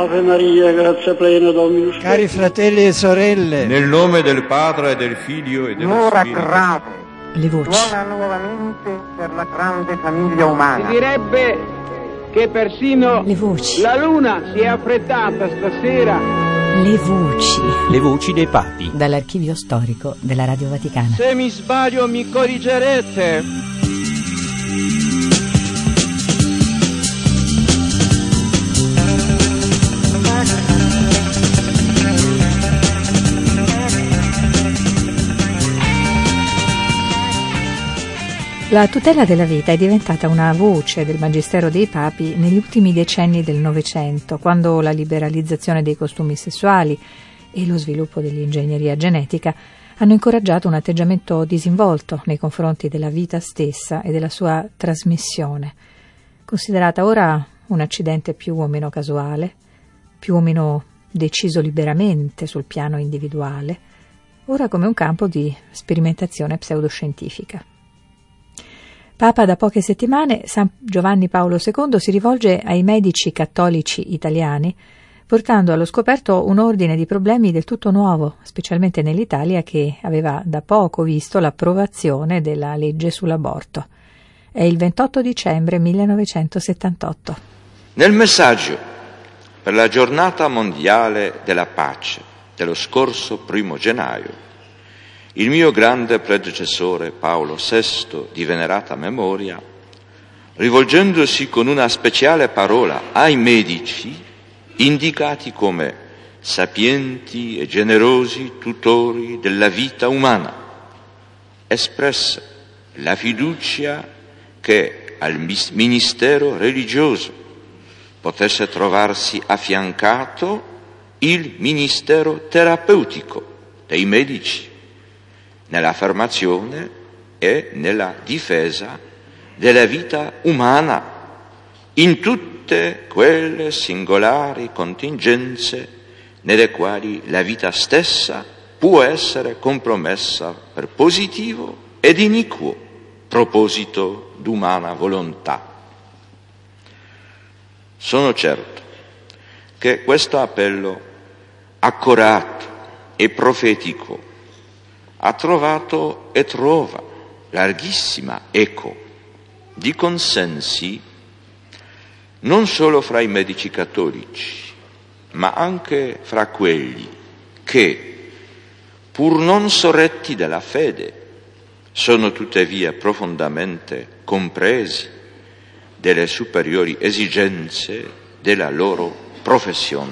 Ave Maria, grazia plena, Dominus tecum. Cari fratelli e sorelle, nel nome del Padre e del Figlio e dello Spirito. grave, le voci. suona nuovamente per la grande famiglia umana. Si direbbe che persino Le voci. la luna si è affrettata stasera. Le voci. Le voci dei papi. Dall'archivio storico della Radio Vaticana. Se mi sbaglio mi corrigerete. La tutela della vita è diventata una voce del Magistero dei Papi negli ultimi decenni del Novecento, quando la liberalizzazione dei costumi sessuali e lo sviluppo dell'ingegneria genetica hanno incoraggiato un atteggiamento disinvolto nei confronti della vita stessa e della sua trasmissione, considerata ora un accidente più o meno casuale, più o meno deciso liberamente sul piano individuale, ora come un campo di sperimentazione pseudoscientifica. Papa da poche settimane, San Giovanni Paolo II si rivolge ai medici cattolici italiani, portando allo scoperto un ordine di problemi del tutto nuovo, specialmente nell'Italia che aveva da poco visto l'approvazione della legge sull'aborto. È il 28 dicembre 1978. Nel messaggio per la giornata mondiale della pace dello scorso 1 gennaio, il mio grande predecessore Paolo VI, di venerata memoria, rivolgendosi con una speciale parola ai medici, indicati come sapienti e generosi tutori della vita umana, espresse la fiducia che al ministero religioso potesse trovarsi affiancato il ministero terapeutico dei medici, nell'affermazione e nella difesa della vita umana in tutte quelle singolari contingenze nelle quali la vita stessa può essere compromessa per positivo ed iniquo proposito d'umana volontà. Sono certo che questo appello accorato e profetico ha trovato e trova larghissima eco di consensi non solo fra i medici cattolici, ma anche fra quelli che, pur non sorretti dalla fede, sono tuttavia profondamente compresi delle superiori esigenze della loro professione.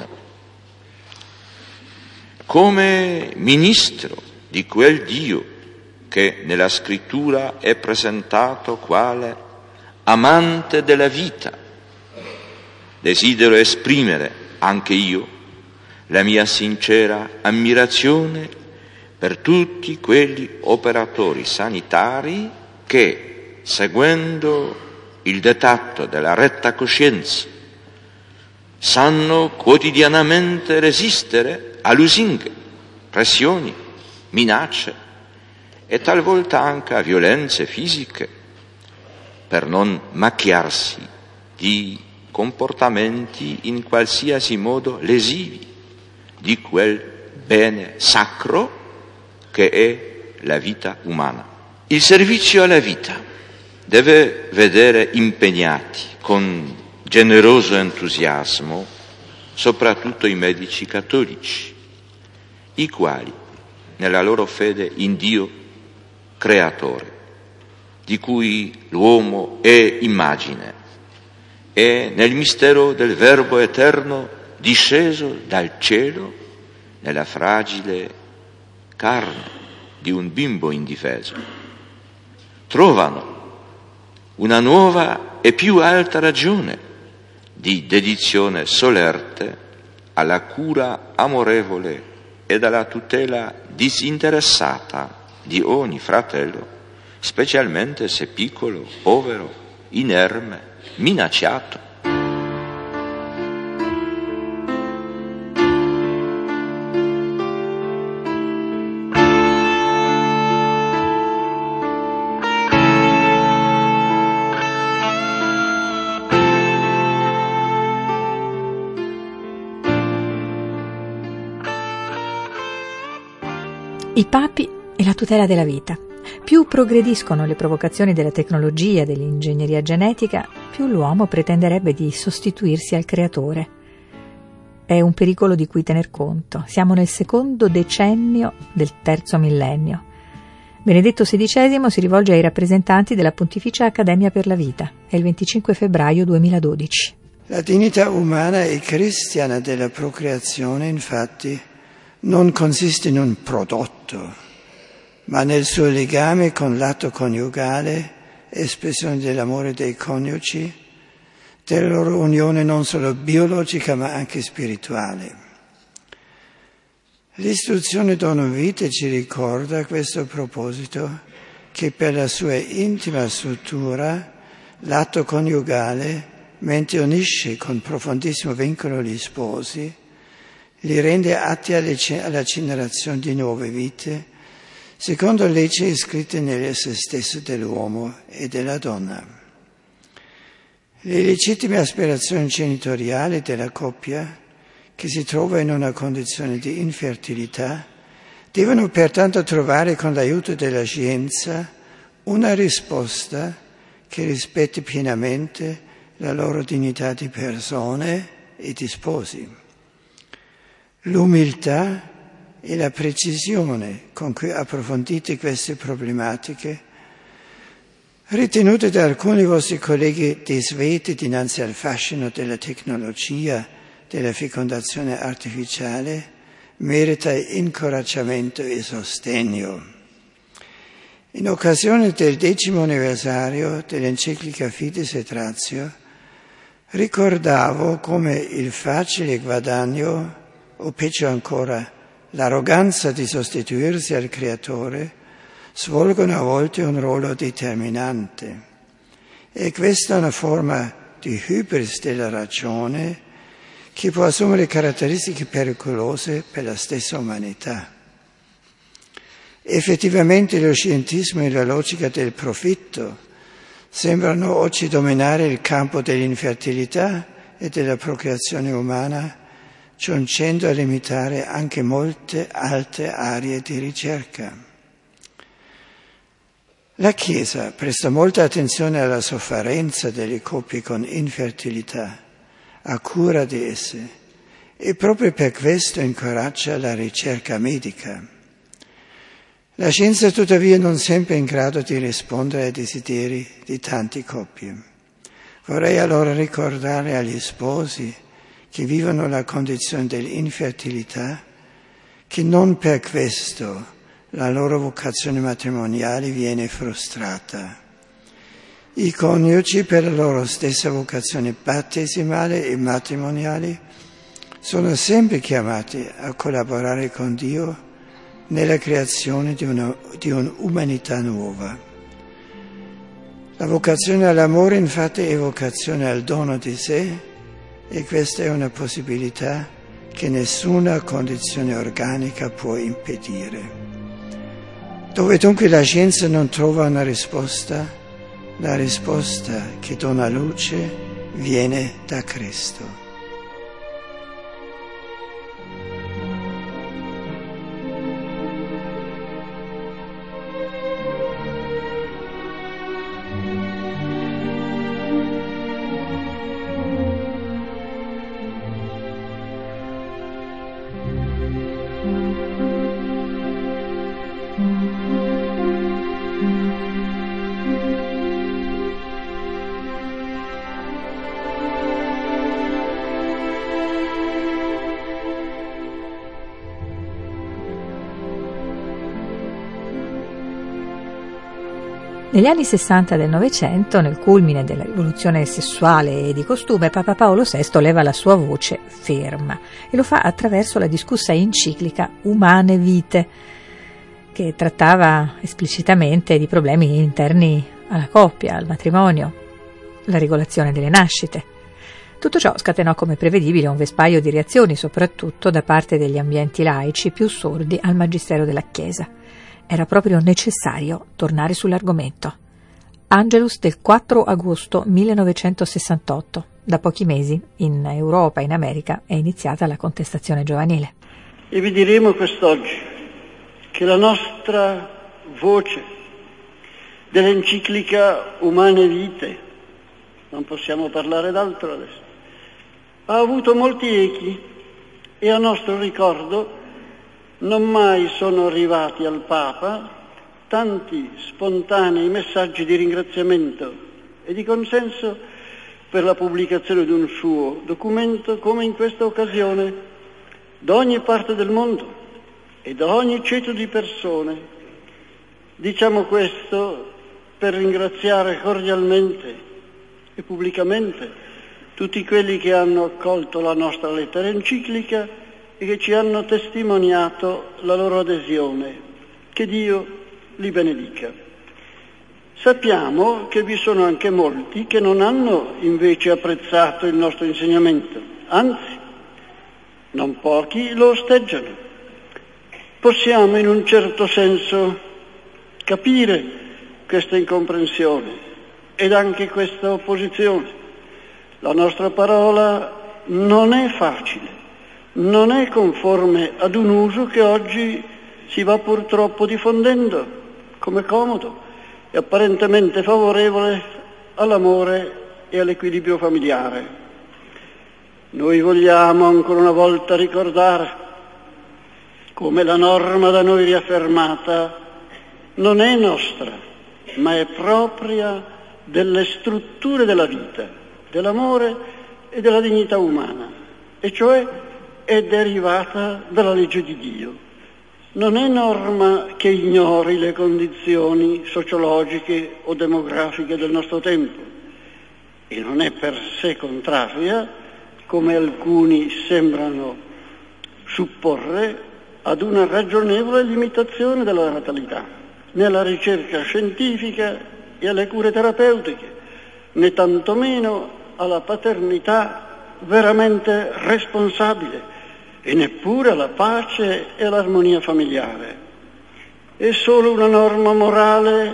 Come ministro di quel Dio che nella scrittura è presentato quale amante della vita, desidero esprimere anche io la mia sincera ammirazione per tutti quegli operatori sanitari che, seguendo il dettato della retta coscienza, sanno quotidianamente resistere a lusinghe, pressioni, minacce e talvolta anche a violenze fisiche per non macchiarsi di comportamenti in qualsiasi modo lesivi di quel bene sacro che è la vita umana. Il servizio alla vita deve vedere impegnati con generoso entusiasmo soprattutto i medici cattolici, i quali nella loro fede in Dio creatore, di cui l'uomo è immagine, e nel mistero del Verbo eterno disceso dal cielo nella fragile carne di un bimbo indifeso, trovano una nuova e più alta ragione di dedizione solerte alla cura amorevole e alla tutela disinteressata di ogni fratello, specialmente se piccolo, povero, inerme, minacciato. I papi e la tutela della vita. Più progrediscono le provocazioni della tecnologia, dell'ingegneria genetica, più l'uomo pretenderebbe di sostituirsi al creatore. È un pericolo di cui tener conto. Siamo nel secondo decennio del terzo millennio. Benedetto XVI si rivolge ai rappresentanti della Pontificia Accademia per la Vita. È il 25 febbraio 2012. La dignità umana e cristiana della procreazione, infatti, non consiste in un prodotto, ma nel suo legame con l'atto coniugale, espressione dell'amore dei coniugi, della loro unione non solo biologica ma anche spirituale. L'istruzione Dona Vitae ci ricorda a questo proposito che per la sua intima struttura l'atto coniugale, mentre unisce con profondissimo vincolo gli sposi, li rende atti alla generazione di nuove vite, secondo leggi scritte nell'essere stesso dell'uomo e della donna. Le legittime aspirazioni genitoriali della coppia, che si trova in una condizione di infertilità, devono pertanto trovare con l'aiuto della scienza una risposta che rispetti pienamente la loro dignità di persone e di sposi. L'umiltà e la precisione con cui approfondite queste problematiche, ritenute da alcuni vostri colleghi desueti dinanzi al fascino della tecnologia, della fecondazione artificiale, merita incoraggiamento e sostegno. In occasione del 10° anniversario dell'enciclica Fides et Ratio, ricordavo come il facile guadagno, o peggio ancora, l'arroganza di sostituirsi al creatore svolgono a volte un ruolo determinante. E questa è una forma di hybris della ragione che può assumere caratteristiche pericolose per la stessa umanità. Effettivamente lo scientismo e la logica del profitto sembrano oggi dominare il campo dell'infertilità e della procreazione umana, giungendo a limitare anche molte altre aree di ricerca. La Chiesa presta molta attenzione alla sofferenza delle coppie con infertilità, a cura di esse, e proprio per questo incoraggia la ricerca medica. La scienza tuttavia non sempre è in grado di rispondere ai desideri di tante coppie. Vorrei allora ricordare agli sposi che vivono la condizione dell'infertilità, che non per questo la loro vocazione matrimoniale viene frustrata. I coniugi, per la loro stessa vocazione battesimale e matrimoniale, sono sempre chiamati a collaborare con Dio nella creazione di un'umanità nuova. La vocazione all'amore, infatti, è vocazione al dono di sé, e questa è una possibilità che nessuna condizione organica può impedire. Dove dunque la scienza non trova una risposta, la risposta che dona luce viene da Cristo. Negli anni 60 del Novecento, nel culmine della rivoluzione sessuale e di costume, Papa Paolo VI leva la sua voce ferma e lo fa attraverso la discussa enciclica Humanae Vitae, che trattava esplicitamente di problemi interni alla coppia, al matrimonio, la regolazione delle nascite. Tutto ciò scatenò come prevedibile un vespaio di reazioni, soprattutto da parte degli ambienti laici più sordi al magistero della Chiesa. Era proprio necessario tornare sull'argomento. Angelus del 4 agosto 1968. Da pochi mesi in Europa e in America è iniziata la contestazione giovanile. E vi diremo quest'oggi che la nostra voce dell'enciclica Umane Vitae, non possiamo parlare d'altro adesso, ha avuto molti echi e a nostro ricordo non mai sono arrivati al Papa tanti spontanei messaggi di ringraziamento e di consenso per la pubblicazione di un suo documento come in questa occasione da ogni parte del mondo e da ogni ceto di persone. Diciamo questo per ringraziare cordialmente e pubblicamente tutti quelli che hanno accolto la nostra lettera enciclica e che ci hanno testimoniato la loro adesione. Che Dio li benedica. Sappiamo che vi sono anche molti che non hanno invece apprezzato il nostro insegnamento, anzi, non pochi lo osteggiano. Possiamo in un certo senso capire questa incomprensione ed anche questa opposizione. La nostra parola non è facile, non è conforme ad un uso che oggi si va purtroppo diffondendo come comodo e apparentemente favorevole all'amore e all'equilibrio familiare. Noi vogliamo ancora una volta ricordare come la norma da noi riaffermata non è nostra, ma è propria delle strutture della vita, dell'amore e della dignità umana, e cioè è derivata dalla legge di Dio. Non è norma che ignori le condizioni sociologiche o demografiche del nostro tempo e non è per sé contraria, come alcuni sembrano supporre, ad una ragionevole limitazione della natalità, né alla ricerca scientifica e alle cure terapeutiche, né tantomeno alla paternità veramente responsabile e neppure alla pace e all'armonia familiare. È solo una norma morale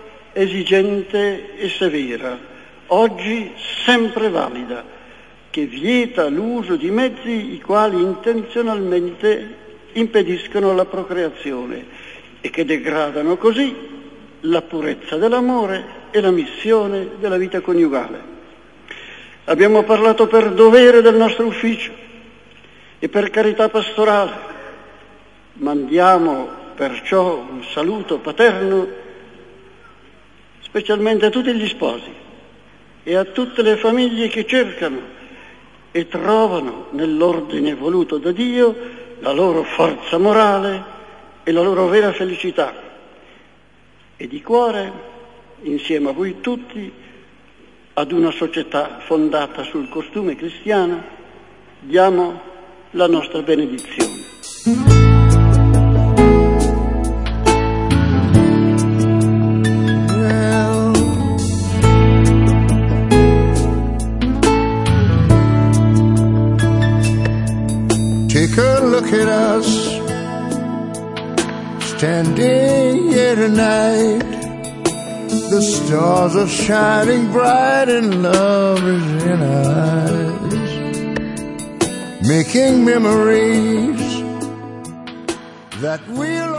esigente e severa, oggi sempre valida, che vieta l'uso di mezzi i quali intenzionalmente impediscono la procreazione e che degradano così la purezza dell'amore e la missione della vita coniugale. Abbiamo parlato per dovere del nostro ufficio e per carità pastorale. Mandiamo perciò un saluto paterno specialmente a tutti gli sposi e a tutte le famiglie che cercano e trovano nell'ordine voluto da Dio la loro forza morale e la loro vera felicità. E di cuore, insieme a voi tutti, ad una società fondata sul costume cristiano, diamo la nostra benedizione. Take a look at us, standing here tonight. The stars are shining bright and love is in our eyes, making memories that we'll